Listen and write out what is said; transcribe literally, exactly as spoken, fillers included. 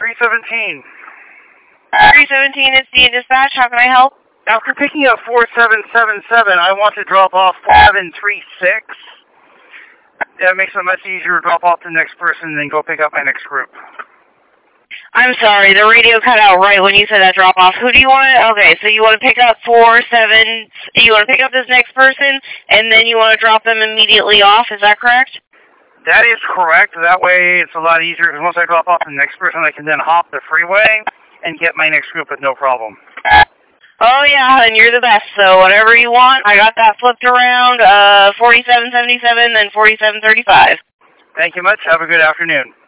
three seventeen. three seventeen is the dispatch. How can I help? After picking up four seven seven seven, I want to drop off seven three six. That makes it much easier to drop off the next person and then go pick up my next group. I'm sorry, the radio cut out right when you said that drop off. Who do you want to, okay, so you want to pick up four, seven, you want to pick up this next person, and then you want to drop them immediately off, is that correct? That is correct. That way it's a lot easier, because once I drop off the next person, I can then hop the freeway and get my next group with no problem. Oh yeah, and you're the best, so whatever you want, I got that flipped around, uh, forty-seven seventy-seven, then forty-seven thirty-five. Thank you much. Have a good afternoon.